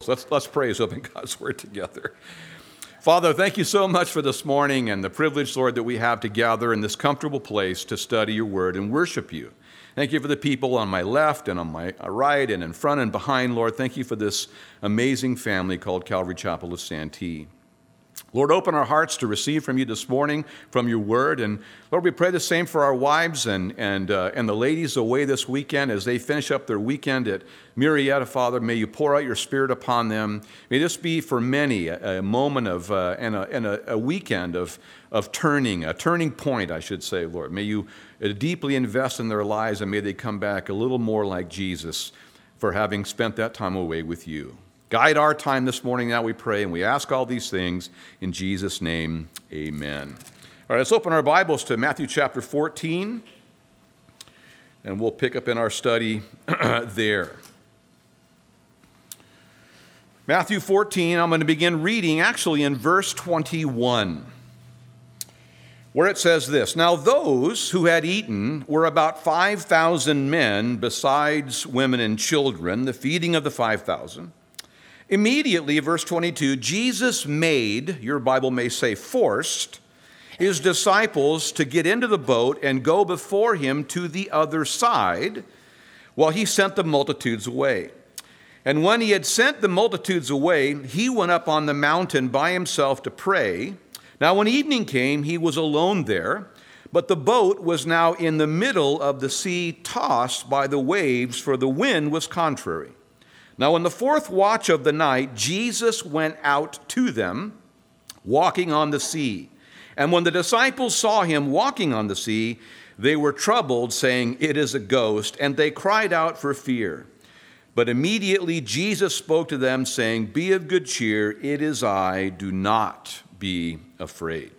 Let's pray as open God's word together. Father, thank you so much for this morning and the privilege, Lord, that we have to gather in this comfortable place to study your word and worship you. Thank you for the people on my left and on my right and in front and behind, Lord. Thank you for this amazing family called Calvary Chapel of Santee. Lord, open our hearts to receive from you this morning, from your word. And Lord, we pray the same for our wives and the ladies away this weekend as they finish up their weekend at Murrieta, Father. May you pour out your spirit upon them. May this be for many a moment of and a weekend of turning, a turning point, I should say, Lord. May you deeply invest in their lives, and may they come back a little more like Jesus for having spent that time away with you. Guide our time this morning now, we pray, and we ask all these things in Jesus' name, amen. All right, let's open our Bibles to Matthew chapter 14, and we'll pick up in our study there. Matthew 14, I'm going to begin reading actually in verse 21, where it says this: Now those who had eaten were about 5,000 men, besides women and children, the feeding of the 5,000. Immediately, verse 22, Jesus made, your Bible may say forced, his disciples to get into the boat and go before him to the other side, while he sent the multitudes away. And when he had sent the multitudes away, he went up on the mountain by himself to pray. Now when evening came, he was alone there, but the boat was now in the middle of the sea, tossed by the waves, for the wind was contrary. Now, in the fourth watch of the night, Jesus went out to them, walking on the sea. And when the disciples saw him walking on the sea, they were troubled, saying, "It is a ghost," and they cried out for fear. But immediately Jesus spoke to them, saying, "Be of good cheer, it is I, do not be afraid."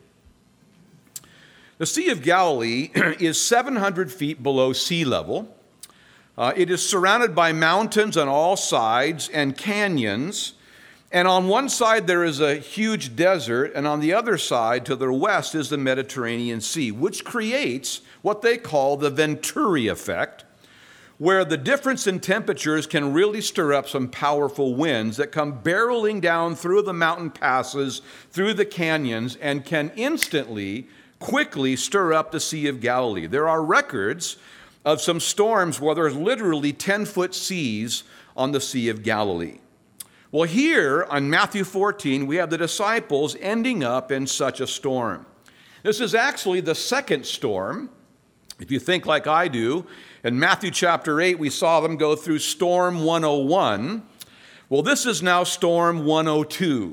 The Sea of Galilee is 700 feet below sea level. It is surrounded by mountains on all sides and canyons. And on one side there is a huge desert, and on the other side to the west is the Mediterranean Sea, which creates what they call the Venturi effect, where the difference in temperatures can really stir up some powerful winds that come barreling down through the mountain passes, through the canyons, and can instantly, quickly stir up the Sea of Galilee. There are records of some storms where there's literally 10-foot seas on the Sea of Galilee. Well, here on Matthew 14, we have the disciples ending up in such a storm. This is actually the second storm. If you think like I do, in Matthew chapter 8, we saw them go through storm 101. Well, this is now storm 102.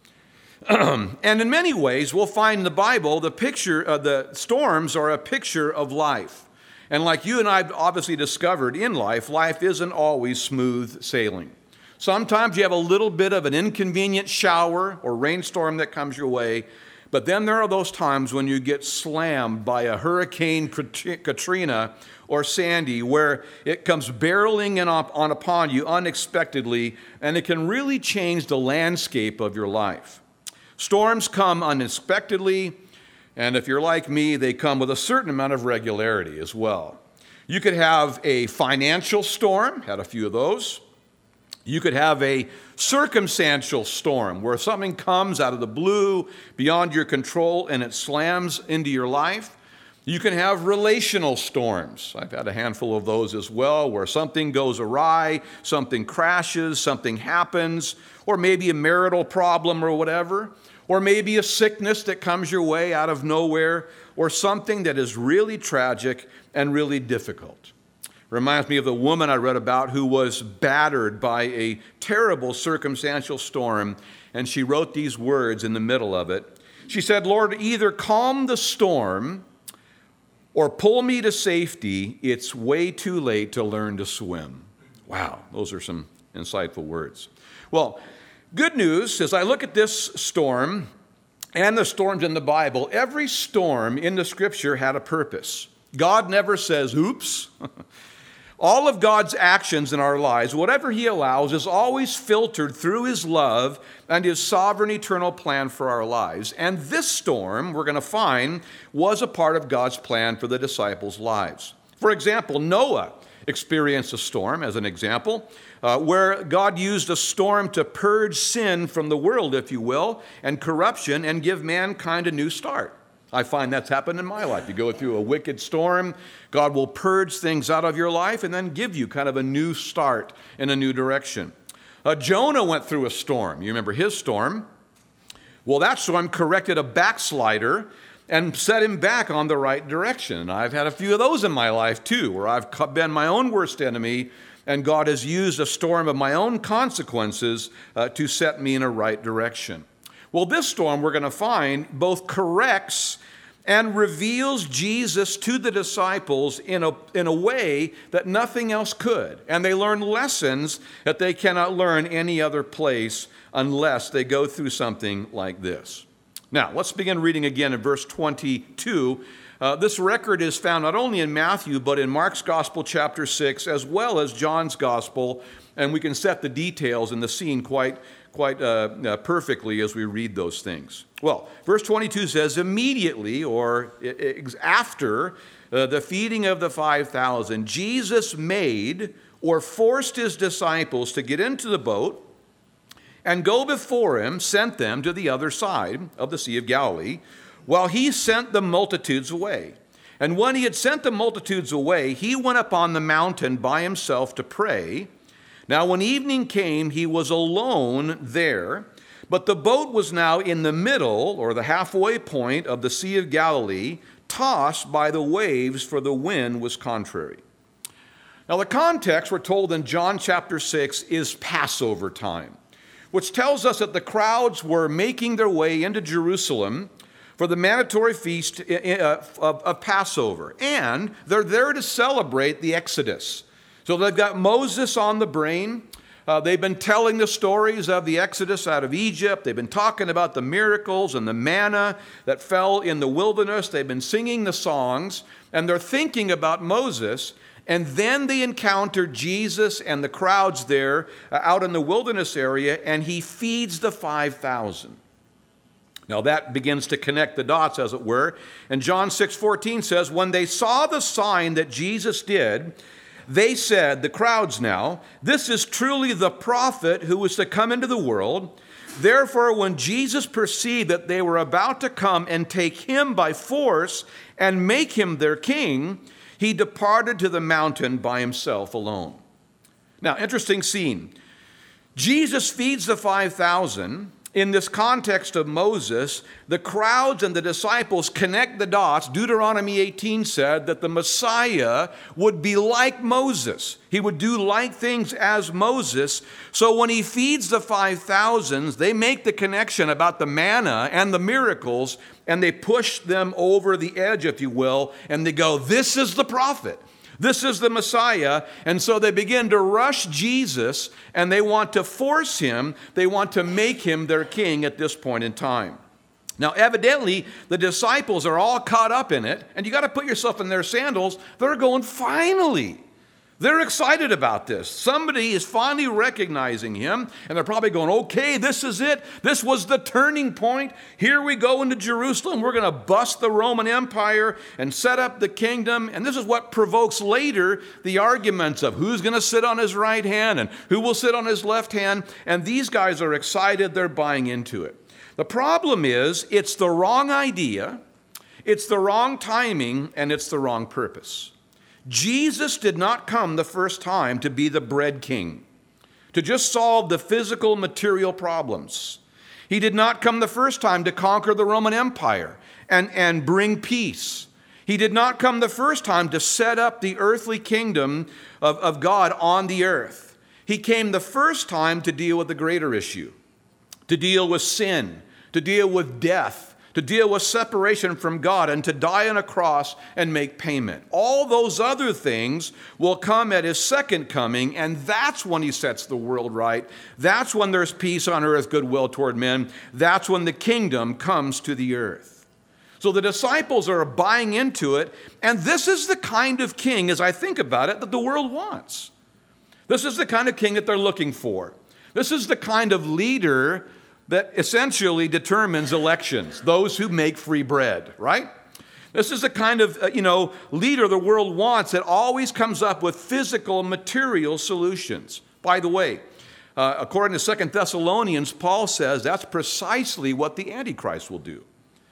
And in many ways, we'll find in the Bible the storms are a picture of life. And like you and I have obviously discovered in life, life isn't always smooth sailing. Sometimes you have a little bit of an inconvenient shower or rainstorm that comes your way, but then there are those times when you get slammed by a Hurricane Katrina or Sandy, where it comes barreling in upon you unexpectedly, and it can really change the landscape of your life. Storms come unexpectedly, and if you're like me, they come with a certain amount of regularity as well. You could have a financial storm, had a few of those. You could have a circumstantial storm where something comes out of the blue, beyond your control, and it slams into your life. You can have relational storms. I've had a handful of those as well, where something goes awry, something crashes, something happens, or maybe a marital problem or whatever. Or maybe a sickness that comes your way out of nowhere, or something that is really tragic and really difficult. Reminds me of the woman I read about who was battered by a terrible circumstantial storm, and she wrote these words in the middle of it. She said, "Lord, either calm the storm or pull me to safety. It's way too late to learn to swim." Wow, those are some insightful words. Well, good news, as I look at this storm and the storms in the Bible, every storm in the Scripture had a purpose. God never says, oops. All of God's actions in our lives, whatever he allows, is always filtered through his love and his sovereign eternal plan for our lives. And this storm, we're going to find, was a part of God's plan for the disciples' lives. For example, Noah experienced a storm, as an example, where God used a storm to purge sin from the world, if you will, and corruption, and give mankind a new start. I find that's happened in my life. You go through a wicked storm, God will purge things out of your life and then give you kind of a new start in a new direction. Jonah went through a storm. You remember his storm? Well, that storm corrected a backslider and set him back on the right direction. And I've had a few of those in my life too, where I've been my own worst enemy, and God has used a storm of my own consequences to set me in a right direction. Well, this storm, we're going to find, both corrects and reveals Jesus to the disciples in a way that nothing else could. And they learn lessons that they cannot learn any other place unless they go through something like this. Now, let's begin reading again in verse 22. This record is found not only in Matthew, but in Mark's Gospel, chapter 6, as well as John's Gospel, and we can set the details and the scene quite perfectly as we read those things. Well, verse 22 says, immediately, or after the feeding of the 5,000, Jesus made or forced his disciples to get into the boat and go before him, sent them to the other side of the Sea of Galilee, while he sent the multitudes away. And when he had sent the multitudes away, he went up on the mountain by himself to pray. Now when evening came, he was alone there, but the boat was now in the middle, or the halfway point of the Sea of Galilee, tossed by the waves, for the wind was contrary. Now the context, we're told in John chapter 6, is Passover time, which tells us that the crowds were making their way into Jerusalem for the mandatory feast of Passover. And they're there to celebrate the Exodus. So they've got Moses on the brain. They've been telling the stories of the Exodus out of Egypt. They've been talking about the miracles and the manna that fell in the wilderness. They've been singing the songs, and they're thinking about Moses. And then they encounter Jesus and the crowds there out in the wilderness area, and he feeds the 5,000. Now that begins to connect the dots, as it were. And John 6:14 says, when they saw the sign that Jesus did, they said, the crowds now, this is truly the prophet who was to come into the world. Therefore, when Jesus perceived that they were about to come and take him by force and make him their king, he departed to the mountain by himself alone. Now, interesting scene. Jesus feeds the 5,000. In this context of Moses, the crowds and the disciples connect the dots. Deuteronomy 18 said that the Messiah would be like Moses. He would do like things as Moses. So when he feeds the 5,000, they make the connection about the manna and the miracles, and they push them over the edge, if you will, and they go, this is the prophet. This is the Messiah. And so they begin to rush Jesus, and they want to force him. They want to make him their king at this point in time. Now, evidently, the disciples are all caught up in it, and you got to put yourself in their sandals. They're going, finally. They're excited about this. Somebody is finally recognizing him, and they're probably going, okay, this is it. This was the turning point. Here we go into Jerusalem. We're going to bust the Roman Empire and set up the kingdom. And this is what provokes later the arguments of who's going to sit on his right hand and who will sit on his left hand. And these guys are excited. They're buying into it. The problem is it's the wrong idea, it's the wrong timing, and it's the wrong purpose. Jesus did not come the first time to be the bread king, to just solve the physical, material problems. He did not come the first time to conquer the Roman Empire and bring peace. He did not come the first time to set up the earthly kingdom of God on the earth. He came the first time to deal with the greater issue, to deal with sin, to deal with death, to deal with separation from God, and to die on a cross and make payment. All those other things will come at his second coming, and that's when he sets the world right. That's when there's peace on earth, goodwill toward men. That's when the kingdom comes to the earth. So the disciples are buying into it, and this is the kind of king, as I think about it, that the world wants. This is the kind of king that they're looking for. This is the kind of leader that essentially determines elections, those who make free bread, right? This is the kind of, leader the world wants that always comes up with physical, material solutions. By the way, according to 2 Thessalonians, Paul says that's precisely what the Antichrist will do.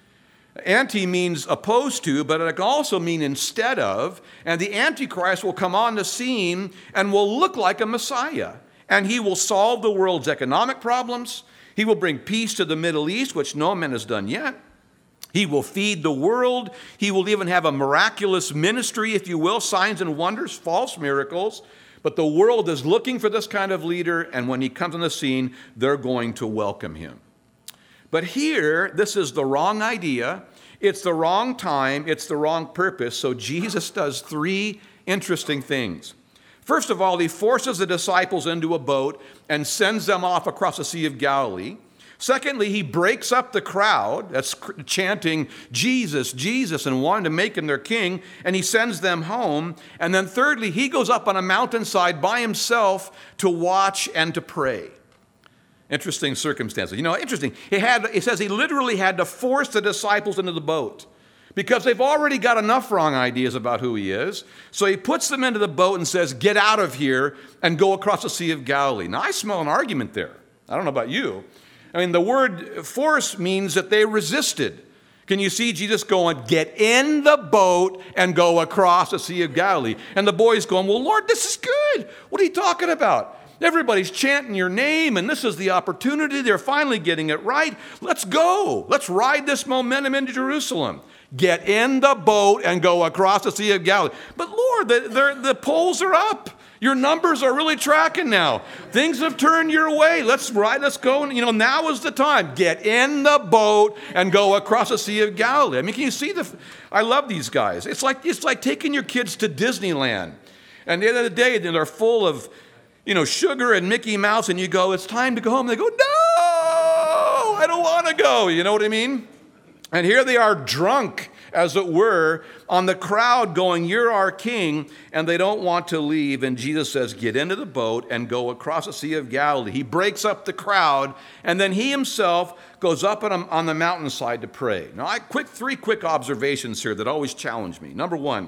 Anti means opposed to, but it can also mean instead of, and the Antichrist will come on the scene and will look like a Messiah. And he will solve the world's economic problems. He will bring peace to the Middle East, which no man has done yet. He will feed the world. He will even have a miraculous ministry, if you will, signs and wonders, false miracles. But the world is looking for this kind of leader, and when he comes on the scene, they're going to welcome him. But here, this is the wrong idea. It's the wrong time. It's the wrong purpose. So Jesus does three interesting things. First of all, he forces the disciples into a boat and sends them off across the Sea of Galilee. Secondly, he breaks up the crowd that's chanting Jesus, Jesus, and wanting to make him their king, and he sends them home. And then thirdly, he goes up on a mountainside by himself to watch and to pray. Interesting circumstances. Interesting. It says he literally had to force the disciples into the boat because they've already got enough wrong ideas about who he is. So he puts them into the boat and says, get out of here and go across the Sea of Galilee. Now, I smell an argument there. I don't know about you. I mean, the word force means that they resisted. Can you see Jesus going, get in the boat and go across the Sea of Galilee? And the boys going, well, Lord, this is good. What are you talking about? Everybody's chanting your name, and this is the opportunity. They're finally getting it right. Let's go. Let's ride this momentum into Jerusalem. Get in the boat and go across the Sea of Galilee. But Lord, the polls are up. Your numbers are really tracking now. Things have turned your way. Let's ride. Let's go. Now is the time. Get in the boat and go across the Sea of Galilee. I mean, can you see I love these guys. It's like taking your kids to Disneyland. And at the end of the day, they're full of sugar and Mickey Mouse, and you go, it's time to go home. They go, no, I don't want to go. You know what I mean? And here they are drunk, as it were, on the crowd going, you're our king, and they don't want to leave. And Jesus says, get into the boat and go across the Sea of Galilee. He breaks up the crowd, and then he himself goes up on the mountainside to pray. Now, three quick observations here that always challenge me. Number one,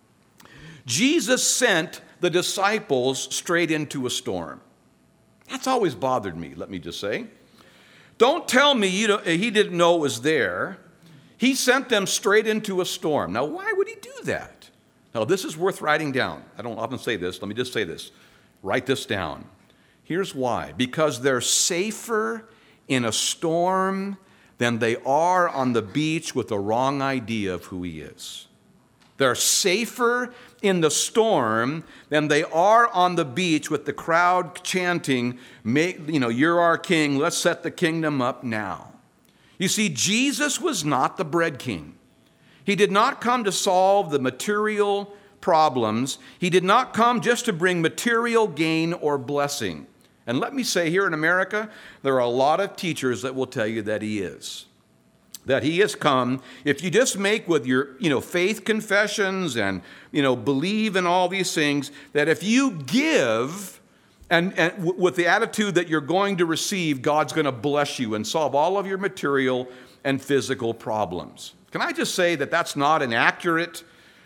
Jesus sent the disciples straight into a storm. That's always bothered me, let me just say. Don't tell me he didn't know it was there. He sent them straight into a storm. Now, why would he do that? Now, this is worth writing down. I don't often say this. Let me just say this. Write this down. Here's why. Because they're safer in a storm than they are on the beach with the wrong idea of who he is. They're safer in the storm than they are on the beach with the crowd chanting, you're our king, let's set the kingdom up now. You see, Jesus was not the bread king. He did not come to solve the material problems. He did not come just to bring material gain or blessing. And let me say, here in America, there are a lot of teachers that will tell you that he is. That he has come, if you just make with your, faith confessions and, believe in all these things, that if you give and with the attitude that you're going to receive, God's going to bless you and solve all of your material and physical problems. Can I just say that that's not an accurate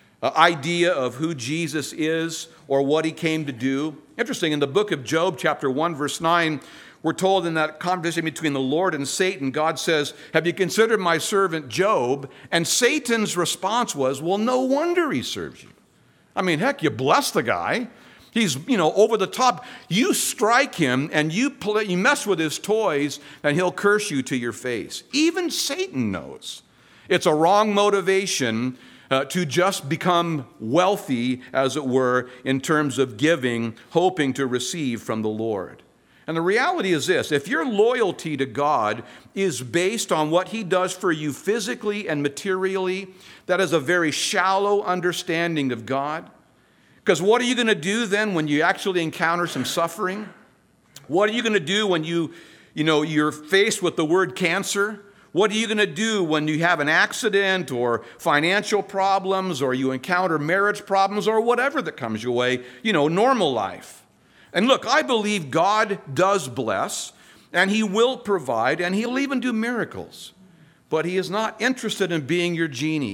idea of who Jesus is or what he came to do? Interesting, in the book of Job, chapter 1, verse 9, we're told in that conversation between the Lord and Satan, God says, have you considered my servant Job? And Satan's response was, well, no wonder he serves you. I mean, heck, you bless the guy. He's, over the top. You strike him and you mess with his toys and he'll curse you to your face. Even Satan knows it's a wrong motivation to just become wealthy, as it were, in terms of giving, hoping to receive from the Lord. And the reality is this: if your loyalty to God is based on what he does for you physically and materially, that is a very shallow understanding of God. Because what are you going to do then when you actually encounter some suffering? What are you going to do when you're faced with the word cancer? What are you going to do when you have an accident or financial problems or you encounter marriage problems or whatever that comes your way, normal life? And look, I believe God does bless, and he will provide, and he'll even do miracles. But he is not interested in being your genie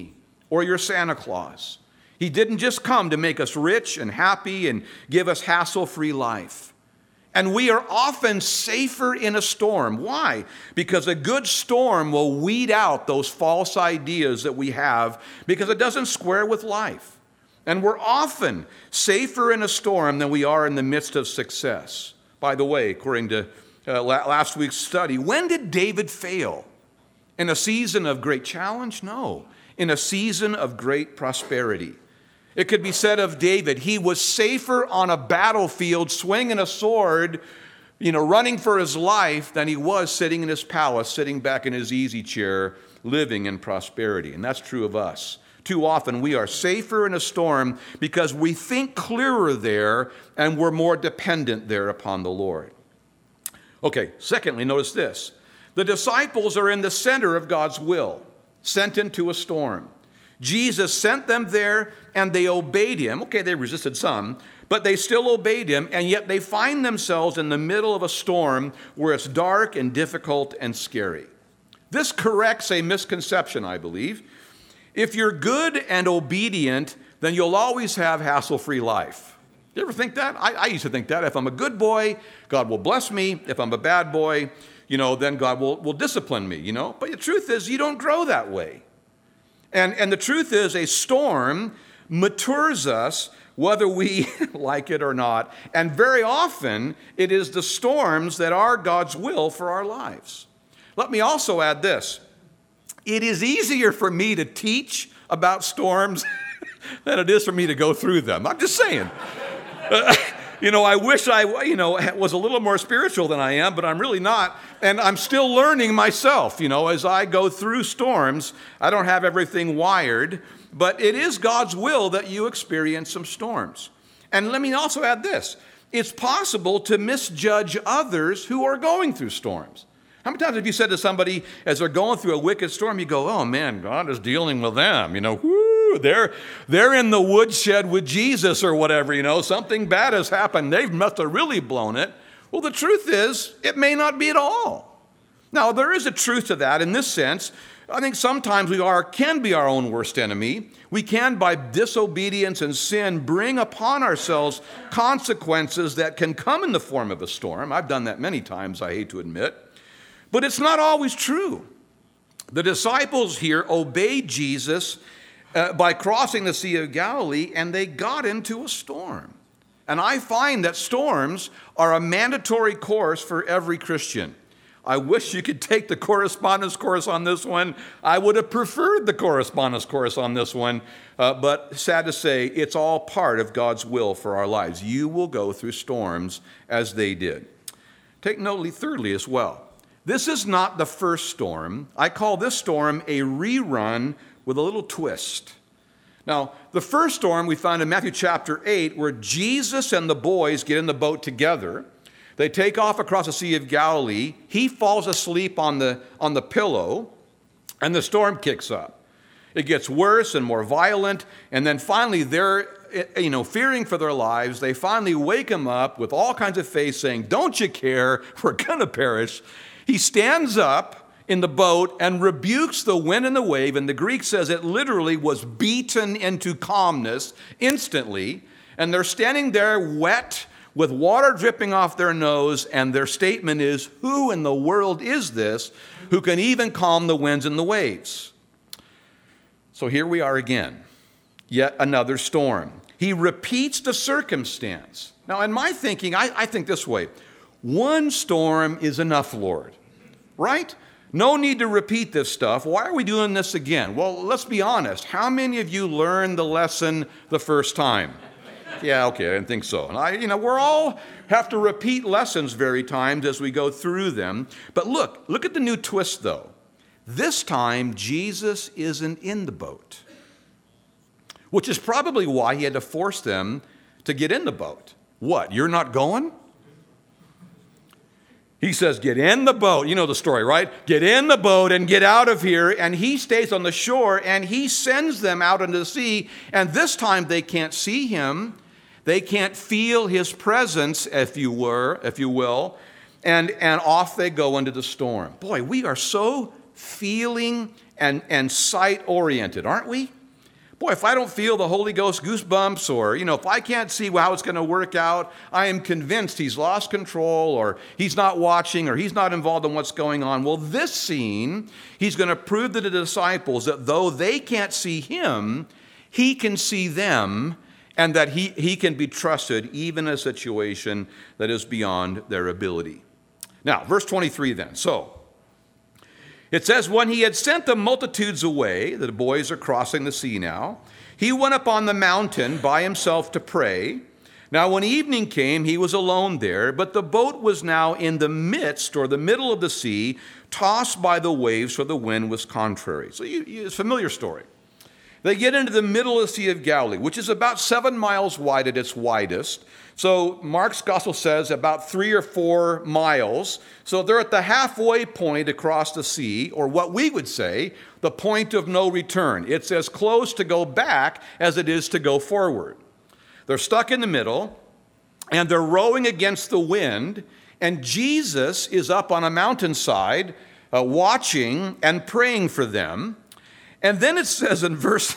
or your Santa Claus. He didn't just come to make us rich and happy and give us hassle-free life. And we are often safer in a storm. Why? Because a good storm will weed out those false ideas that we have because it doesn't square with life. And we're often safer in a storm than we are in the midst of success. By the way, according to last week's study, when did David fail? In a season of great challenge? No. In a season of great prosperity. It could be said of David, he was safer on a battlefield swinging a sword, running for his life than he was sitting in his palace, sitting back in his easy chair, living in prosperity. And that's true of us. Too often we are safer in a storm because we think clearer there and we're more dependent there upon the Lord. Okay, secondly, notice this. The disciples are in the center of God's will, sent into a storm. Jesus sent them there and they obeyed him. Okay, they resisted some, but they still obeyed him, and yet they find themselves in the middle of a storm where it's dark and difficult and scary. This corrects a misconception, I believe. If you're good and obedient, then you'll always have hassle-free life. You ever think that? I used to think that. If I'm a good boy, God will bless me. If I'm a bad boy, then God will discipline me, But the truth is, you don't grow that way. And the truth is, a storm matures us whether we like it or not. And very often, it is the storms that are God's will for our lives. Let me also add this. It is easier for me to teach about storms than it is for me to go through them. I'm just saying. I wish I, was a little more spiritual than I am, but I'm really not. And I'm still learning myself, as I go through storms. I don't have everything wired, but it is God's will that you experience some storms. And let me also add this. It's possible to misjudge others who are going through storms. How many times have you said to somebody as they're going through a wicked storm, you go, oh man, God is dealing with them, whoo, they're in the woodshed with Jesus or whatever, something bad has happened. They must have really blown it. Well, the truth is, it may not be at all. Now, there is a truth to that in this sense. I think sometimes we can be our own worst enemy. We can, by disobedience and sin, bring upon ourselves consequences that can come in the form of a storm. I've done that many times, I hate to admit. But it's not always true. The disciples here obeyed Jesus by crossing the Sea of Galilee, and they got into a storm. And I find that storms are a mandatory course for every Christian. I wish you could take the correspondence course on this one. I would have preferred the correspondence course on this one, but sad to say, it's all part of God's will for our lives. You will go through storms as they did. Take note, thirdly, as well. This is not the first storm. I call this storm a rerun with a little twist. Now, the first storm we find in Matthew chapter 8, where Jesus and the boys get in the boat together. They take off across the Sea of Galilee. He falls asleep on the pillow, and the storm kicks up. It gets worse and more violent, and then finally they're fearing for their lives. They finally wake him up with all kinds of faith saying, "Don't you care? We're going to perish." He stands up in the boat and rebukes the wind and the wave, and the Greek says it literally was beaten into calmness instantly, and they're standing there wet with water dripping off their nose, and their statement is, "Who in the world is this who can even calm the winds and the waves?" So here we are again, yet another storm. He repeats the circumstance. Now, in my thinking, I think this way. One storm is enough, Lord, right? No need to repeat this stuff. Why are we doing this again? Well, let's be honest. How many of you learned the lesson the first time? Yeah, okay, I didn't think so. And we're all have to repeat lessons very times as we go through them. But look at the new twist, though. This time, Jesus isn't in the boat, which is probably why he had to force them to get in the boat. What, you're not going? He says, get in the boat. You know the story, right? Get in the boat and get out of here. And he stays on the shore, and he sends them out into the sea. And this time they can't see him. They can't feel his presence, if you will. And off they go into the storm. Boy, we are so feeling and sight-oriented, aren't we? Boy, if I don't feel the Holy Ghost goosebumps, or, if I can't see how it's going to work out, I am convinced he's lost control, or he's not watching, or he's not involved in what's going on. Well, this scene, he's going to prove to the disciples that though they can't see him, he can see them, and that he can be trusted even in a situation that is beyond their ability. Now, verse 23 then. So, it says, when he had sent the multitudes away, the boys are crossing the sea now, he went up on the mountain by himself to pray. Now when evening came, he was alone there, but the boat was now in the midst, or the middle of the sea, tossed by the waves, for the wind was contrary. So it's a familiar story. They get into the middle of the Sea of Galilee, which is about 7 miles wide at its widest. So Mark's gospel says about 3 or 4 miles. So they're at the halfway point across the sea, or what we would say, the point of no return. It's as close to go back as it is to go forward. They're stuck in the middle, and they're rowing against the wind, and Jesus is up on a mountainside watching and praying for them. And then it says in verse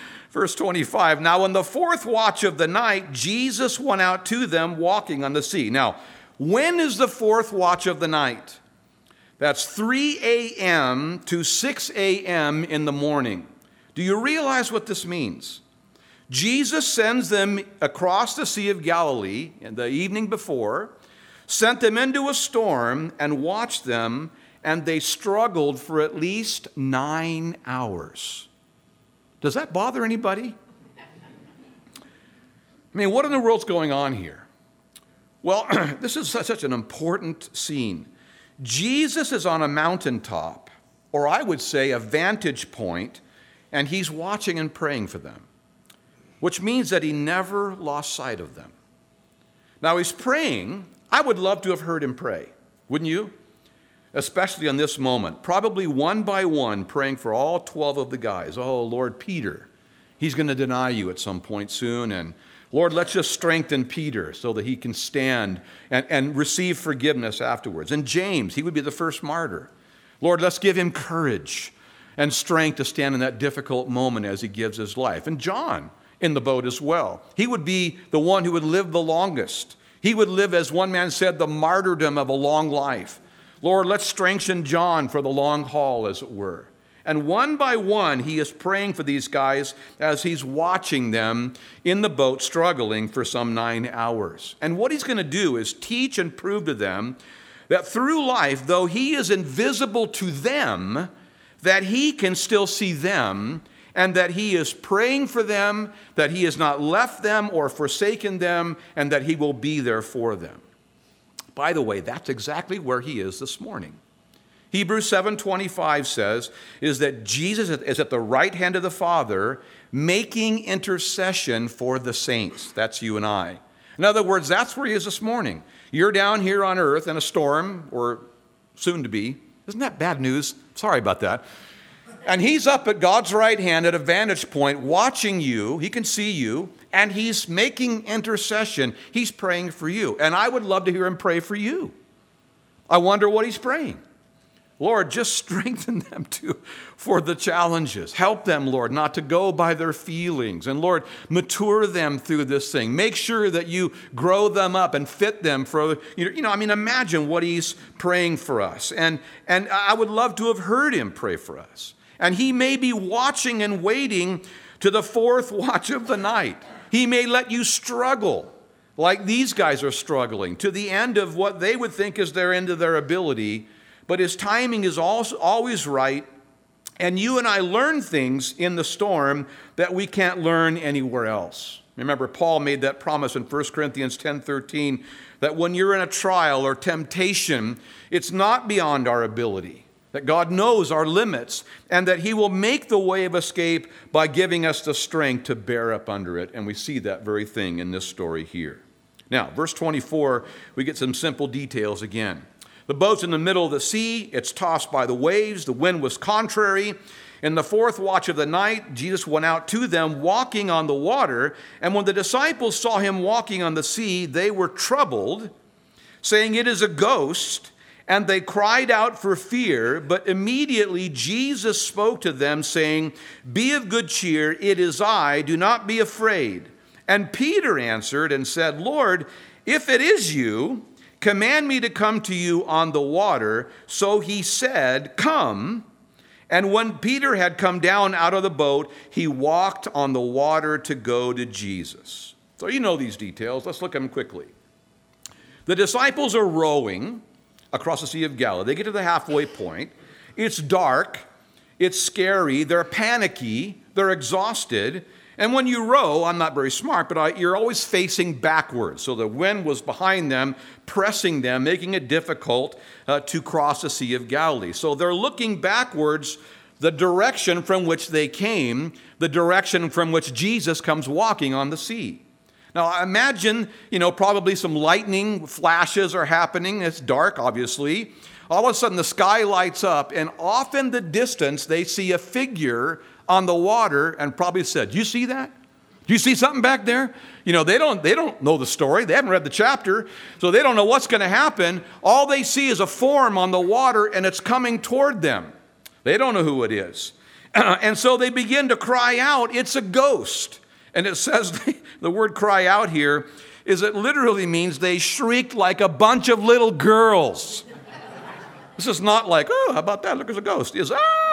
25, now in the 4th watch of the night, Jesus went out to them walking on the sea. Now, when is the 4th watch of the night? That's 3 a.m. to 6 a.m. in the morning. Do you realize what this means? Jesus sends them across the Sea of Galilee in the evening before, sent them into a storm, and watched them, and they struggled for at least 9 hours. Does that bother anybody? I mean, what in the world's going on here? Well, this is such an important scene. Jesus is on a mountaintop, or I would say a vantage point, and he's watching and praying for them, which means that he never lost sight of them. Now, he's praying. I would love to have heard him pray, wouldn't you? Especially on this moment, probably one by one, praying for all 12 of the guys. Oh, Lord, Peter, he's going to deny you at some point soon. And Lord, let's just strengthen Peter so that he can stand and receive forgiveness afterwards. And James, he would be the first martyr. Lord, let's give him courage and strength to stand in that difficult moment as he gives his life. And John in the boat as well. He would be the one who would live the longest. He would live, as one man said, the martyrdom of a long life. Lord, let's strengthen John for the long haul, as it were. And one by one, he is praying for these guys as he's watching them in the boat struggling for some 9 hours. And what he's going to do is teach and prove to them that through life, though he is invisible to them, that he can still see them, and that he is praying for them, that he has not left them or forsaken them, and that he will be there for them. By the way, that's exactly where he is this morning. Hebrews 7:25 says, is that Jesus is at the right hand of the Father, making intercession for the saints. That's you and I. In other words, that's where he is this morning. You're down here on earth in a storm, or soon to be. Isn't that bad news? Sorry about that. And he's up at God's right hand at a vantage point watching you. He can see you. And he's making intercession. He's praying for you. And I would love to hear him pray for you. I wonder what he's praying. Lord, just strengthen them too for the challenges. Help them, Lord, not to go by their feelings. And Lord, mature them through this thing. Make sure that you grow them up and fit them for, imagine what he's praying for us. And I would love to have heard him pray for us. And he may be watching and waiting to the 4th watch of the night. He may let you struggle like these guys are struggling to the end of what they would think is their end of their ability. But his timing is always right. And you and I learn things in the storm that we can't learn anywhere else. Remember, Paul made that promise in 1 Corinthians 10:13 that when you're in a trial or temptation, it's not beyond our ability. That God knows our limits, and that he will make the way of escape by giving us the strength to bear up under it. And we see that very thing in this story here. Now, verse 24, we get some simple details again. The boat's in the middle of the sea. It's tossed by the waves. The wind was contrary. In the 4th watch of the night, Jesus went out to them walking on the water. And when the disciples saw him walking on the sea, they were troubled, saying, "It is a ghost." And they cried out for fear, but immediately Jesus spoke to them, saying, "Be of good cheer, it is I, do not be afraid." And Peter answered and said, "Lord, if it is you, command me to come to you on the water." So he said, "Come." And when Peter had come down out of the boat, he walked on the water to go to Jesus. So you know these details. Let's look at them quickly. The disciples are rowing across the Sea of Galilee. They get to the halfway point. It's dark. It's scary. They're panicky. They're exhausted. And when you row, I'm not very smart, but you're always facing backwards. So the wind was behind them, pressing them, making it difficult to cross the Sea of Galilee. So they're looking backwards, the direction from which they came, the direction from which Jesus comes walking on the sea. Now imagine, probably some lightning flashes are happening. It's dark, obviously. All of a sudden the sky lights up, and off in the distance they see a figure on the water and probably said, "Do you see that? Do you see something back there?" They don't know the story. They haven't read the chapter, so they don't know what's going to happen. All they see is a form on the water, and it's coming toward them. They don't know who it is. And so they begin to cry out, "It's a ghost." And it says, the word cry out here is it literally means they shrieked like a bunch of little girls. This is not like, "Oh, how about that? Look, there's a ghost." It's,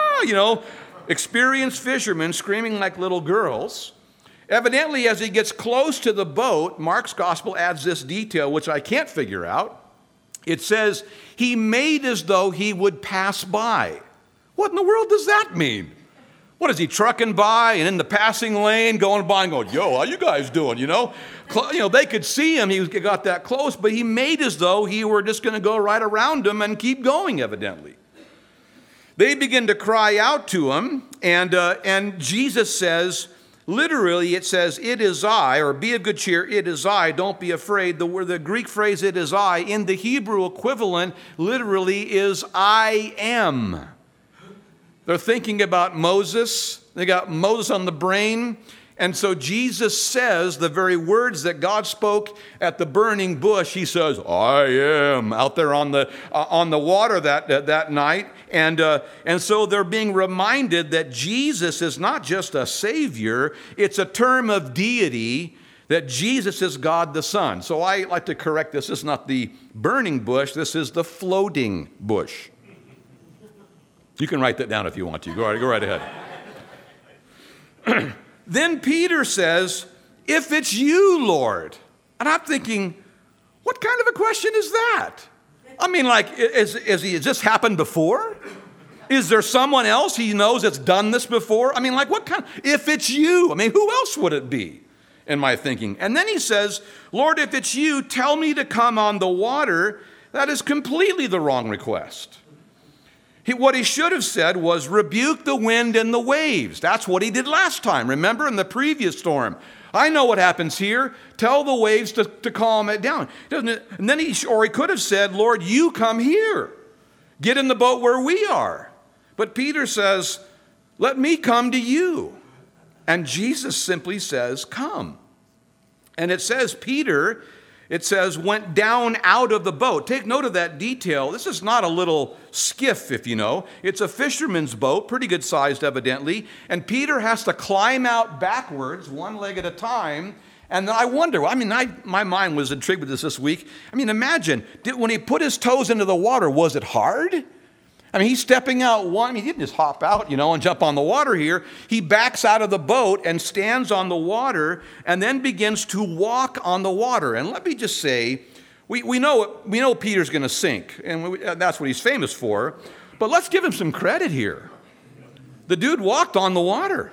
experienced fishermen screaming like little girls. Evidently, as he gets close to the boat, Mark's gospel adds this detail, which I can't figure out. It says, he made as though he would pass by. What in the world does that mean? What is he trucking by and in the passing lane going by and going, "Yo, how you guys doing?" They could see him. He got that close, but he made as though he were just going to go right around him and keep going, evidently. They begin to cry out to him, and Jesus says, literally it says, "It is I," or "Be of good cheer, it is I, don't be afraid." The Greek phrase "it is I" in the Hebrew equivalent literally is "I am." They're thinking about Moses. They got Moses on the brain. And so Jesus says the very words that God spoke at the burning bush. He says, "I am," out there on the water that night. And so they're being reminded that Jesus is not just a savior. It's a term of deity, that Jesus is God the Son. So I like to correct this. This is not the burning bush. This is the floating bush. You can write that down if you want to. Go right ahead. Then Peter says, "If it's you, Lord." And I'm thinking, what kind of a question is that? I mean, has this happened before? Is there someone else he knows that's done this before? I mean, what kind? If it's you, who else would it be? In my thinking. And then he says, "Lord, if it's you, tell me to come on the water." That is completely the wrong request. What he should have said was, "Rebuke the wind and the waves." That's what he did last time. Remember in the previous storm? I know what happens here. Tell the waves to calm it down. Doesn't it? And then he could have said, "Lord, you come here. Get in the boat where we are." But Peter says, "Let me come to you." And Jesus simply says, "Come." And it says Peter, went down out of the boat. Take note of that detail. This is not a little skiff, if you know. It's a fisherman's boat, pretty good sized evidently. And Peter has to climb out backwards, one leg at a time. And I wonder, my mind was intrigued with this week. Imagine, when he put his toes into the water, was it hard? He's stepping out he didn't just hop out, and jump on the water here. He backs out of the boat and stands on the water and then begins to walk on the water. And let me just say, we know Peter's going to sink, and that's what he's famous for. But let's give him some credit here. The dude walked on the water.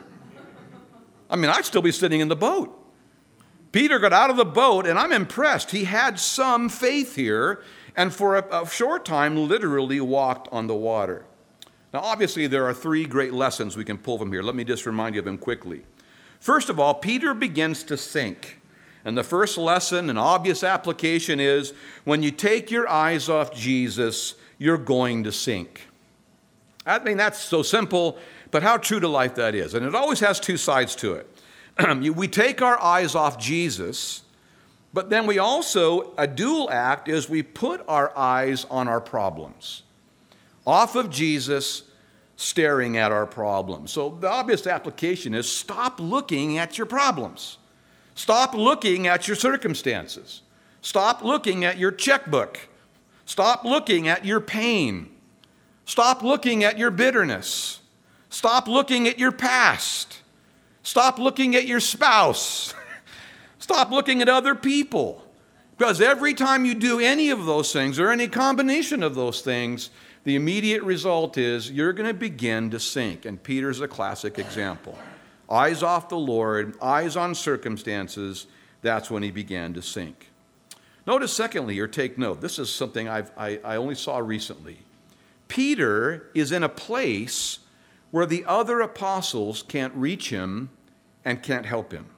I'd still be sitting in the boat. Peter got out of the boat, and I'm impressed. He had some faith here, and for a short time literally walked on the water. Now, obviously, there are three great lessons we can pull from here. Let me just remind you of them quickly. First of all, Peter begins to sink. And the first lesson, an obvious application, is when you take your eyes off Jesus, you're going to sink. That's so simple, but how true to life that is. And it always has two sides to it. We take our eyes off Jesus, But then we also, a dual act is we put our eyes on our problems, off of Jesus, staring at our problems. So the obvious application is stop looking at your problems. Stop looking at your circumstances. Stop looking at your checkbook. Stop looking at your pain. Stop looking at your bitterness. Stop looking at your past. Stop looking at your spouse. Stop looking at other people. Because every time you do any of those things or any combination of those things, the immediate result is you're going to begin to sink. And Peter's a classic example. Eyes off the Lord, eyes on circumstances, that's when he began to sink. Notice secondly, or take note, this is something I only saw recently. Peter is in a place where the other apostles can't reach him and can't help him.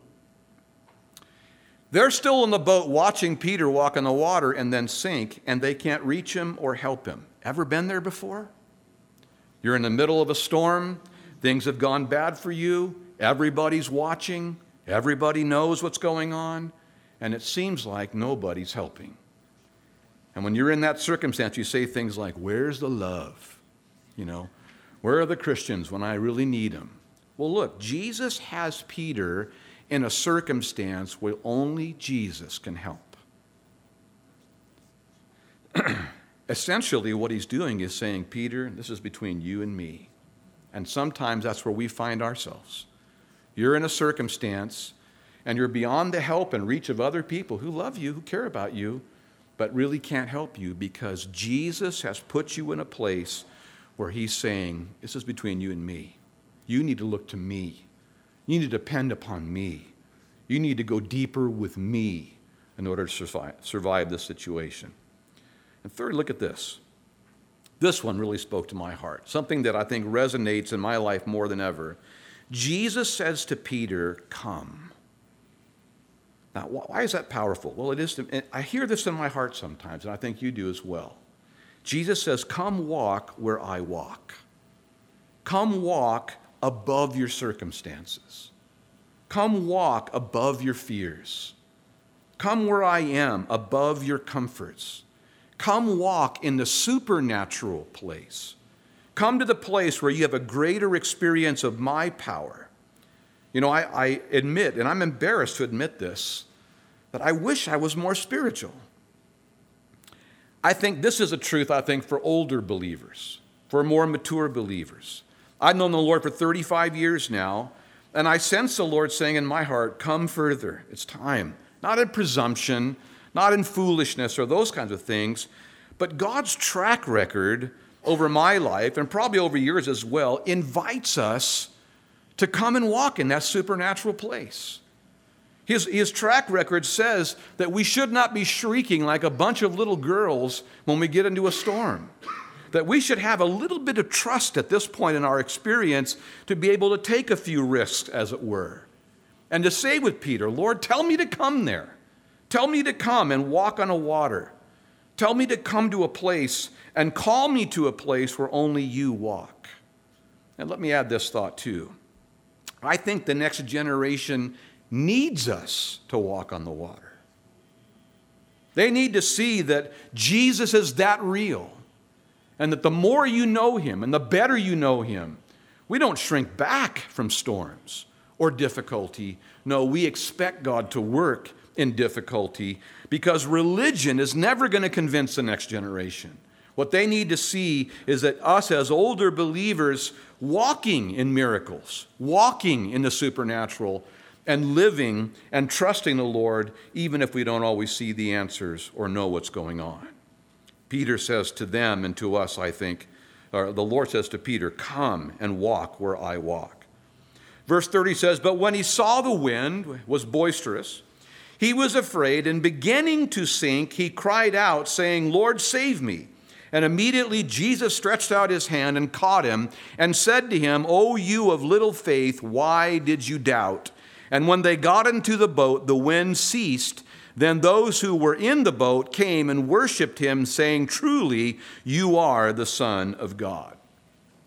They're still in the boat watching Peter walk on the water and then sink, and they can't reach him or help him. Ever been there before? You're in the middle of a storm. Things have gone bad for you. Everybody's watching. Everybody knows what's going on. And it seems like nobody's helping. And when you're in that circumstance, you say things like, where's the love? Where are the Christians when I really need them? Well, look, Jesus has Peter in a circumstance where only Jesus can help. Essentially, what he's doing is saying, Peter, this is between you and me. And sometimes that's where we find ourselves. You're in a circumstance, and you're beyond the help and reach of other people who love you, who care about you, but really can't help you because Jesus has put you in a place where he's saying, this is between you and me. You need to look to me. You need to depend upon me. You need to go deeper with me in order to survive this situation. And third, look at this. This one really spoke to my heart, something that I think resonates in my life more than ever. Jesus says to Peter, come. Now, why is that powerful? Well, it is. I hear this in my heart sometimes, and I think you do as well. Jesus says, come walk where I walk. Come walk above your circumstances. Come walk above your fears. Come where I am, above your comforts. Come walk in the supernatural place. Come to the place where you have a greater experience of my power. I admit, and I'm embarrassed to admit this, that I wish I was more spiritual. I think this is a truth, for older believers, for more mature believers. I've known the Lord for 35 years now, and I sense the Lord saying in my heart, come further, it's time. Not in presumption, not in foolishness or those kinds of things, but God's track record over my life, and probably over yours as well, invites us to come and walk in that supernatural place. His track record says that we should not be shrieking like a bunch of little girls when we get into a storm. That we should have a little bit of trust at this point in our experience to be able to take a few risks, as it were. And to say with Peter, Lord, tell me to come there. Tell me to come and walk on the water. Tell me to come to a place and call me to a place where only you walk. And let me add this thought too. I think the next generation needs us to walk on the water. They need to see that Jesus is that real, and that the more you know him and the better you know him, we don't shrink back from storms or difficulty. No, we expect God to work in difficulty because religion is never going to convince the next generation. What they need to see is that us as older believers walking in miracles, walking in the supernatural, and living and trusting the Lord, even if we don't always see the answers or know what's going on. Peter says to them and to us, the Lord says to Peter, come and walk where I walk. Verse 30 says, but when he saw the wind was boisterous, he was afraid, and beginning to sink, he cried out, saying, Lord, save me. And immediately Jesus stretched out his hand and caught him and said to him, O you of little faith, why did you doubt? And when they got into the boat, the wind ceased. Then those who were in the boat came and worshiped him, saying, truly, you are the Son of God.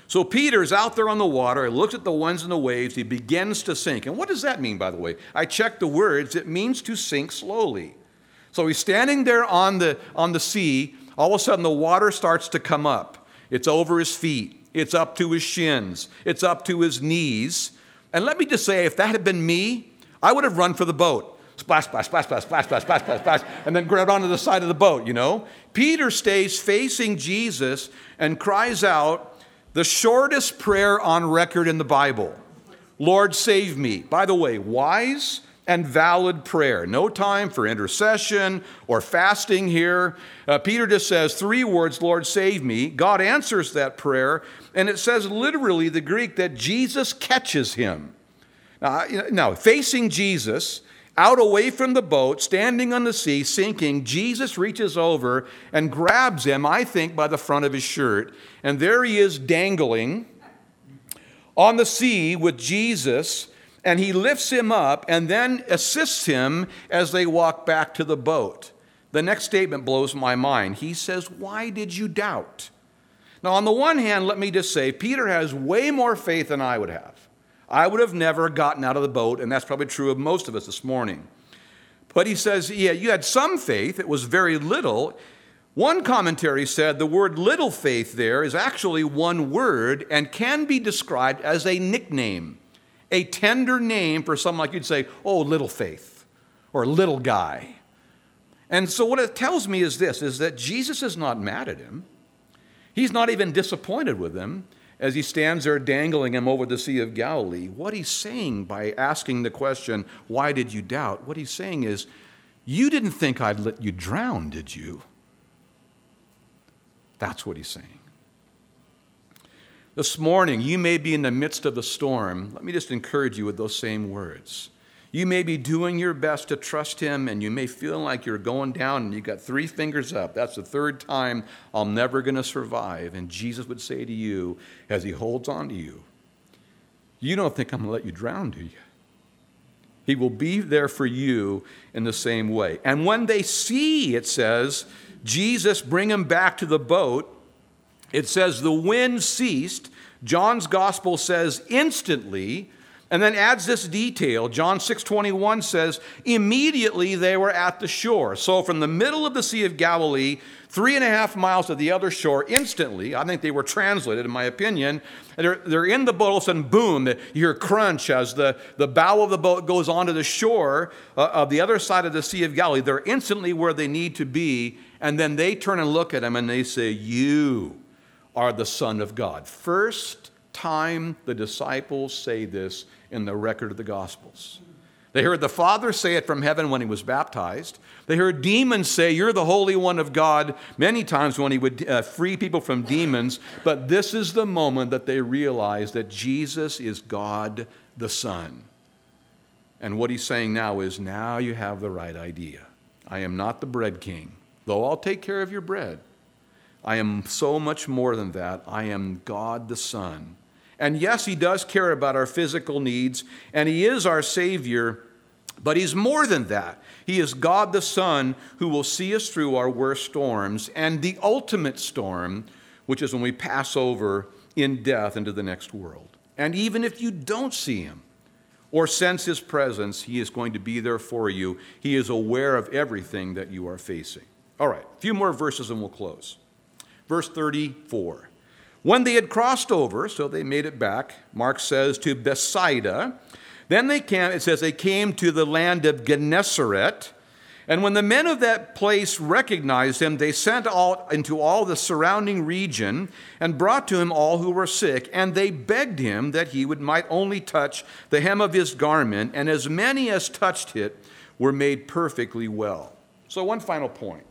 So Peter's out there on the water. He looks at the winds and the waves. He begins to sink. And what does that mean, by the way? I checked the words. It means to sink slowly. So he's standing there on the sea. All of a sudden, the water starts to come up. It's over his feet. It's up to his shins. It's up to his knees. And let me just say, if that had been me, I would have run for the boat. Splash, splash, splash, splash, splash, splash, splash, splash, splash, and then grabbed onto the side of the boat, you know. Peter stays facing Jesus and cries out the shortest prayer on record in the Bible. Lord, save me. By the way, wise and valid prayer. No time for intercession or fasting here. Peter just says 3 words, Lord, save me. God answers that prayer, and it says literally the Greek that Jesus catches him. Now, facing Jesus, out away from the boat, standing on the sea, sinking, Jesus reaches over and grabs him, I think, by the front of his shirt. And there he is dangling on the sea with Jesus, and he lifts him up and then assists him as they walk back to the boat. The next statement blows my mind. He says, why did you doubt? Now, on the one hand, let me just say, Peter has way more faith than I would have. I would have never gotten out of the boat, and that's probably true of most of us this morning. But he says, yeah, you had some faith. It was very little. One commentary said the word little faith there is actually one word and can be described as a nickname, a tender name for someone like you'd say, oh, little faith, or little guy. And so what it tells me is this, is that Jesus is not mad at him. He's not even disappointed with him as he stands there dangling him over the Sea of Galilee. What he's saying by asking the question, why did you doubt? What he's saying is, you didn't think I'd let you drown, did you? That's what he's saying. This morning, you may be in the midst of the storm. Let me just encourage you with those same words. You may be doing your best to trust him, and you may feel like you're going down and you've got 3 fingers up. That's the 3rd time I'm never going to survive. And Jesus would say to you, as he holds on to you, you don't think I'm going to let you drown, do you? He will be there for you in the same way. And when they see, it says, Jesus bring him back to the boat, it says the wind ceased. John's gospel says instantly, and then adds this detail. John 6:21 says, immediately they were at the shore. So from the middle of the Sea of Galilee, 3.5 miles to the other shore, instantly, I think they were translated, in my opinion, and they're in the boat, all of a sudden, boom, you hear crunch as the bow of the boat goes onto the shore of the other side of the Sea of Galilee. They're instantly where they need to be, and then they turn and look at him and they say, you are the Son of God. First time the disciples say this in the record of the Gospels. They heard the Father say it from heaven when he was baptized. They heard demons say, you're the Holy One of God, many times when he would free people from demons. But this is the moment that they realize that Jesus is God the Son. And what he's saying now is, now you have the right idea. I am not the bread king, though I'll take care of your bread. I am so much more than that. I am God the Son. And yes, he does care about our physical needs, and he is our Savior, but he's more than that. He is God the Son who will see us through our worst storms, and the ultimate storm, which is when we pass over in death into the next world. And even if you don't see him or sense his presence, he is going to be there for you. He is aware of everything that you are facing. All right, a few more verses and we'll close. Verse 34. When they had crossed over, so they made it back, Mark says, to Bethsaida, then they came to the land of Gennesaret. And when the men of that place recognized him, they sent out into all the surrounding region and brought to him all who were sick. And they begged him that he might only touch the hem of his garment. And as many as touched it were made perfectly well. So one final point.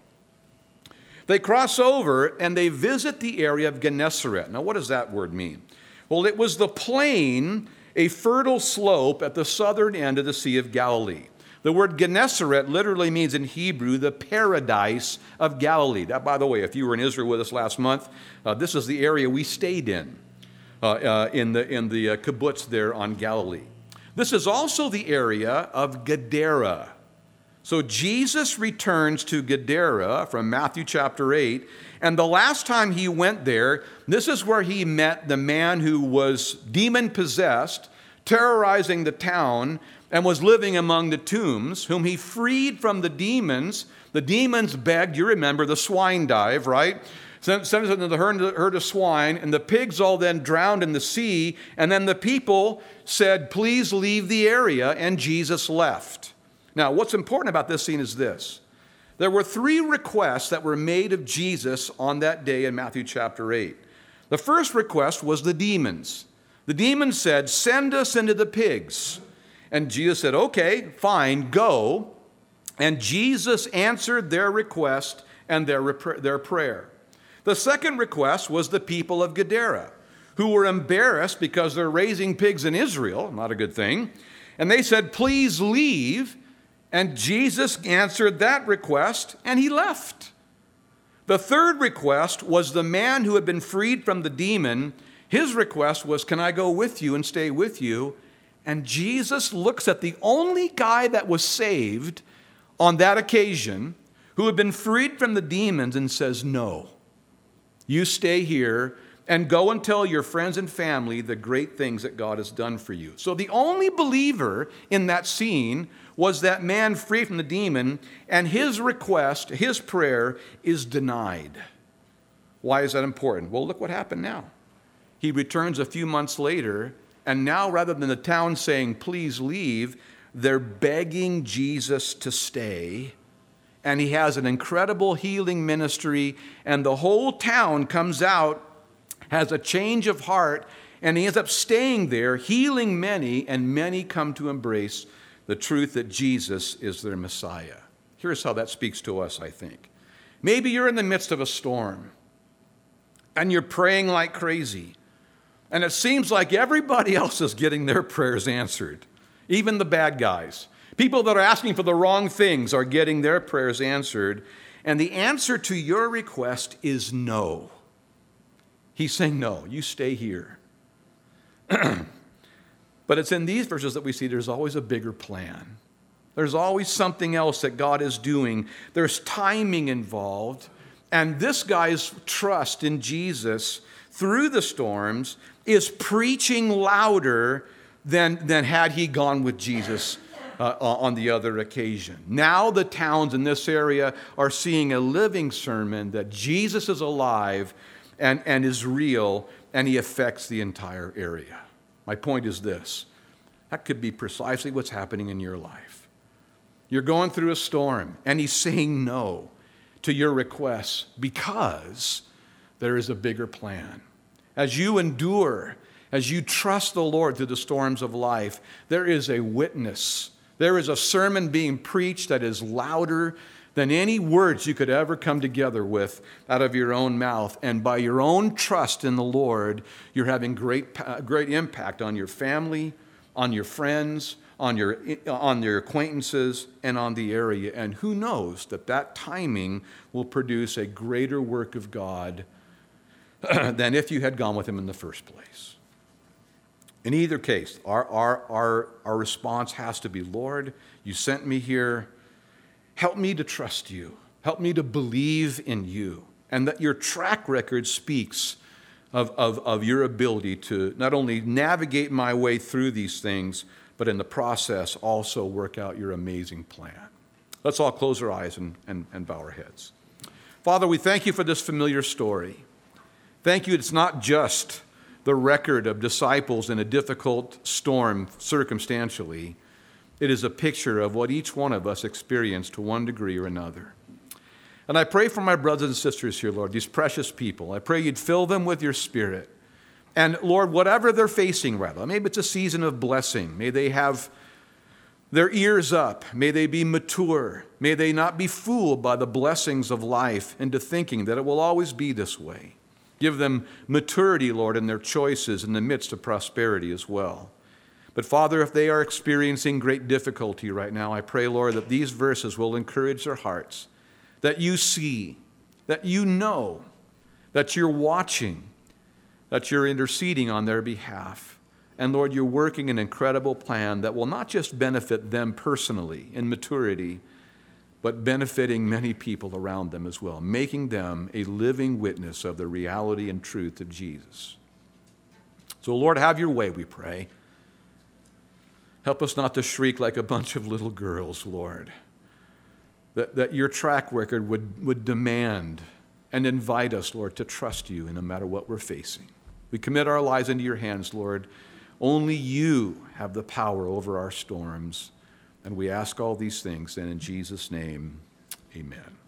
They cross over and they visit the area of Gennesaret. Now, what does that word mean? Well, it was the plain, a fertile slope at the southern end of the Sea of Galilee. The word Gennesaret literally means in Hebrew the paradise of Galilee. That, by the way, if you were in Israel with us last month, this is the area we stayed in the kibbutz there on Galilee. This is also the area of Gadara. So Jesus returns to Gadara from Matthew chapter 8, and the last time he went there, this is where he met the man who was demon-possessed, terrorizing the town, and was living among the tombs, whom he freed from the demons. The demons begged, you remember the swine dive, right? Sent them to the herd of swine, and the pigs all then drowned in the sea, and then the people said, please leave the area, and Jesus left. Now, what's important about this scene is this. There were 3 requests that were made of Jesus on that day in Matthew chapter 8. The first request was the demons. The demons said, send us into the pigs. And Jesus said, okay, fine, go. And Jesus answered their request and their prayer. The second request was the people of Gadara, who were embarrassed because they're raising pigs in Israel, not a good thing. And they said, please leave. And Jesus answered that request, and he left. The third request was the man who had been freed from the demon. His request was, can I go with you and stay with you? And Jesus looks at the only guy that was saved on that occasion, who had been freed from the demons, and says, no, you stay here and go and tell your friends and family the great things that God has done for you. So the only believer in that scene was that man free from the demon, and his request, his prayer, is denied. Why is that important? Well, look what happened now. He returns a few months later, and now rather than the town saying, please leave, they're begging Jesus to stay. And he has an incredible healing ministry, and the whole town comes out, has a change of heart, and he ends up staying there, healing many, and many come to embrace the truth that Jesus is their Messiah. Here's how that speaks to us, I think. Maybe you're in the midst of a storm, and you're praying like crazy, and it seems like everybody else is getting their prayers answered, even the bad guys. People that are asking for the wrong things are getting their prayers answered, and the answer to your request is no. He's saying, no, you stay here. But it's in these verses that we see there's always a bigger plan. There's always something else that God is doing. There's timing involved. And this guy's trust in Jesus through the storms is preaching louder than had he gone with Jesus on the other occasion. Now the towns in this area are seeing a living sermon that Jesus is alive and is real, and he affects the entire area. My point is this. That could be precisely what's happening in your life. You're going through a storm, and he's saying no to your requests because there is a bigger plan. As you endure, as you trust the Lord through the storms of life, there is a witness. There is a sermon being preached that is louder than any words you could ever come together with out of your own mouth. And by your own trust in the Lord, you're having great impact on your family, on your friends, on your acquaintances, and on the area. And who knows that timing will produce a greater work of God than if you had gone with him in the first place. In either case, our response has to be, Lord, you sent me here. Help me to trust you. Help me to believe in you. And that your track record speaks of your ability to not only navigate my way through these things, but in the process also work out your amazing plan. Let's all close our eyes and bow our heads. Father, we thank you for this familiar story. Thank you, it's not just the record of disciples in a difficult storm circumstantially. It is a picture of what each one of us experienced to one degree or another. And I pray for my brothers and sisters here, Lord, these precious people. I pray you'd fill them with your Spirit. And Lord, whatever they're facing right now, maybe it's a season of blessing. May they have their ears up. May they be mature. May they not be fooled by the blessings of life into thinking that it will always be this way. Give them maturity, Lord, in their choices in the midst of prosperity as well. But Father, if they are experiencing great difficulty right now, I pray, Lord, that these verses will encourage their hearts, that you see, that you know, that you're watching, that you're interceding on their behalf. And Lord, you're working an incredible plan that will not just benefit them personally in maturity, but benefiting many people around them as well, making them a living witness of the reality and truth of Jesus. So, Lord, have your way, we pray. Help us not to shriek like a bunch of little girls, Lord. That your track record would demand and invite us, Lord, to trust you no matter what we're facing. We commit our lives into your hands, Lord. Only you have the power over our storms. And we ask all these things, and in Jesus' name, amen.